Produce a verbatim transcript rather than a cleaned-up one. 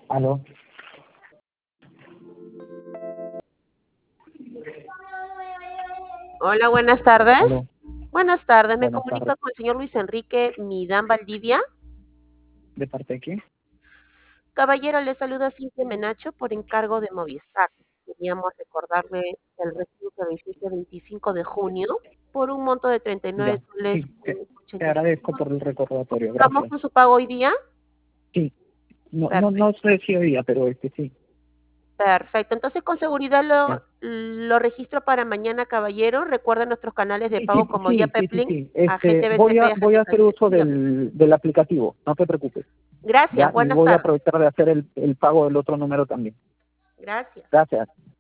Aló, Hola, buenas tardes. aló, Buenas tardes, me buenas tardes. comunico con el señor Luis Enrique Midán Valdivia. ¿De parte de quién? Caballero, le saluda Cintia Menacho por encargo de Movistar. Queríamos recordarle el recibo que venció el veinticinco de junio por un monto de treinta y nueve Ya, soles sí, con te, te ochenta y cinco. agradezco por el recordatorio, ¿Vamos gracias. con su pago hoy día? Sí, no, no, Perfecto. no sé si hoy día, pero este sí, Perfecto. Entonces, con seguridad lo, ya. lo registro para mañana, caballero. Recuerda nuestros canales de Sí, pago sí, como sí, sí, sí, Yapeplink, sí. Este, Agente voy B C P y a, voy Agente a hacer Cambio. uso Dígame. del, del aplicativo, no te preocupes, Gracias, ya, y buenas voy a tardes. aprovechar de hacer el, el pago del otro número también. Gracias. Gracias.